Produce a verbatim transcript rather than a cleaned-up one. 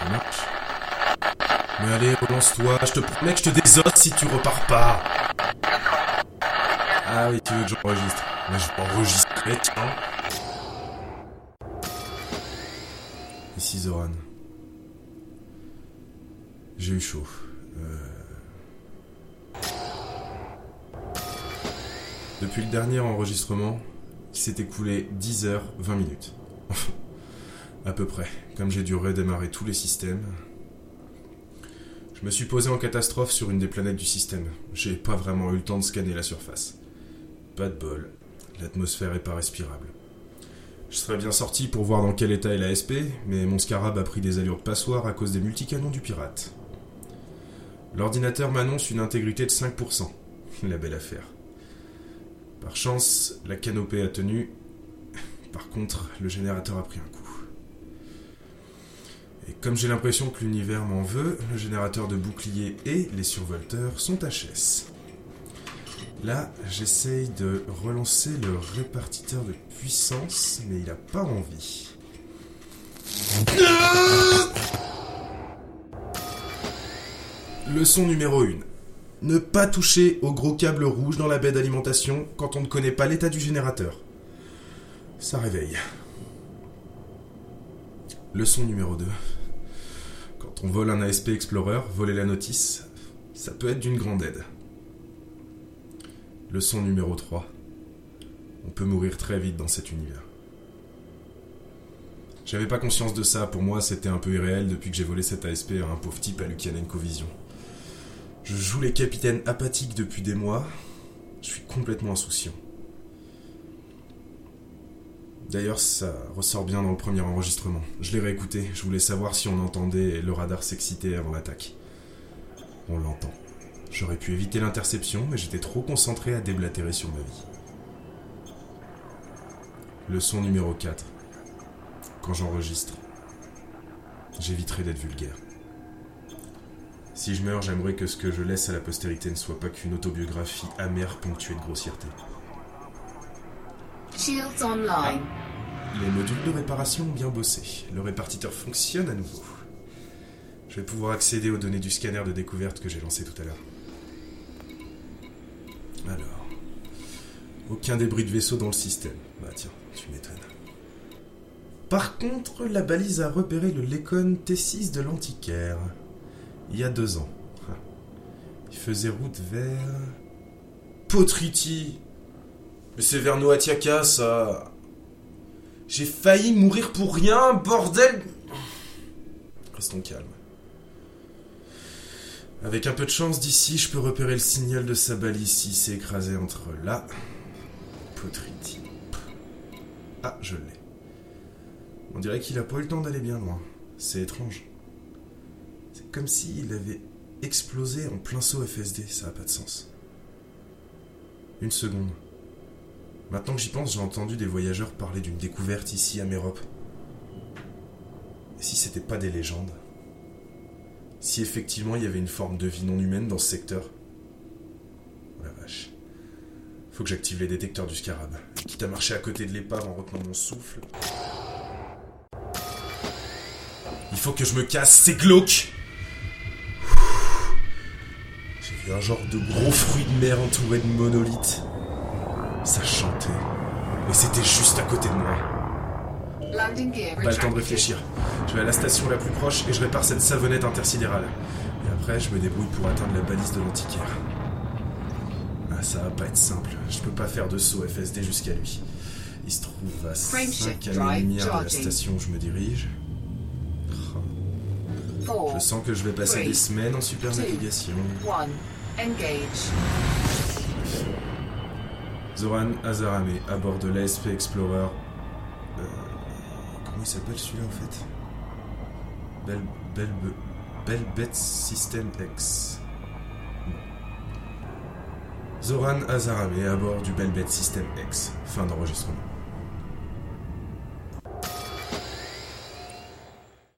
Ça marche. Mais allez, relance-toi, je te promets que je te désosse si tu repars pas. Ah oui, tu veux que j'enregistre. Mais je vais enregistrer, tiens. Ici Zoran. J'ai eu chaud. Euh... Depuis le dernier enregistrement, il s'est écoulé dix heures vingt minutes. À peu près. Comme j'ai dû redémarrer tous les systèmes. Je me suis posé en catastrophe sur une des planètes du système. J'ai pas vraiment eu le temps de scanner la surface. Pas de bol. L'atmosphère est pas respirable. Je serais bien sorti pour voir dans quel état est l'A S P, mais mon scarab a pris des allures de passoire à cause des multicanons du pirate. L'ordinateur m'annonce une intégrité de cinq pour cent. La belle affaire. Par chance, la canopée a tenu. Par contre, le générateur a pris un coup. Et comme j'ai l'impression que l'univers m'en veut, le générateur de bouclier et les survolteurs sont H S. Là, j'essaye de relancer le répartiteur de puissance, mais il a pas envie. Leçon numéro un. Ne pas toucher au gros câble rouge dans la baie d'alimentation quand on ne connaît pas l'état du générateur. Ça réveille. Leçon numéro deux. Quand on vole un A S P Explorer, voler la notice, ça peut être d'une grande aide. Leçon numéro trois. On peut mourir très vite dans cet univers. J'avais pas conscience de ça, pour moi c'était un peu irréel depuis que j'ai volé cet A S P à un pauvre type à Lukianenko Vision. Je joue les capitaines apathiques depuis des mois, je suis complètement insouciant. D'ailleurs, ça ressort bien dans le premier enregistrement. Je l'ai réécouté, je voulais savoir si on entendait le radar s'exciter avant l'attaque. On l'entend. J'aurais pu éviter l'interception, mais j'étais trop concentré à déblatérer sur ma vie. Leçon numéro quatre. Quand j'enregistre, j'éviterai d'être vulgaire. Si je meurs, j'aimerais que ce que je laisse à la postérité ne soit pas qu'une autobiographie amère ponctuée de grossièreté. Shields online. Les modules de réparation ont bien bossé. Le répartiteur fonctionne à nouveau. Je vais pouvoir accéder aux données du scanner de découverte que j'ai lancé tout à l'heure. Alors, aucun débris de vaisseau dans le système. Bah tiens, tu m'étonnes. Par contre, la balise a repéré le Lekon T six de l'Antiquaire. Il y a deux ans. Il faisait route vers... Potriti. Mais c'est vers Noatiaka, ça. J'ai failli mourir pour rien, bordel. Restons calmes. Avec un peu de chance d'ici, je peux repérer le signal de sa balise s'il s'est écrasé entre là... Potriti. Ah, je l'ai. On dirait qu'il a pas eu le temps d'aller bien loin. C'est étrange. C'est comme s'il avait explosé en plein saut F S D, ça a pas de sens. Une seconde. Maintenant que j'y pense, j'ai entendu des voyageurs parler d'une découverte ici à Mérope. Et si c'était pas des légendes? Si effectivement il y avait une forme de vie non humaine dans ce secteur? Oh la vache. Faut que j'active les détecteurs du scarab. Quitte à marcher à côté de l'épave en retenant mon souffle. Il faut que je me casse, c'est glauque! J'ai vu un genre de gros fruit de mer entouré de monolithes. Ça chantait. Et c'était juste à côté de moi. Pas le temps de réfléchir. Je vais à la station la plus proche et je répare cette savonnette intersidérale. Et après, je me débrouille pour atteindre la balise de l'Antiquaire. Ah, ça va pas être simple. Je peux pas faire de saut F S D jusqu'à lui. Il se trouve à cinq années-lumière de la station où je me dirige. Je sens que je vais passer des semaines en super navigation. Zoran Azarame à bord de l'A S P Explorer. Euh, comment il s'appelle celui-là en fait? Bel, Bel, Belbet System X. Non. Zoran Azarame à bord du Belbet System X. Fin d'enregistrement.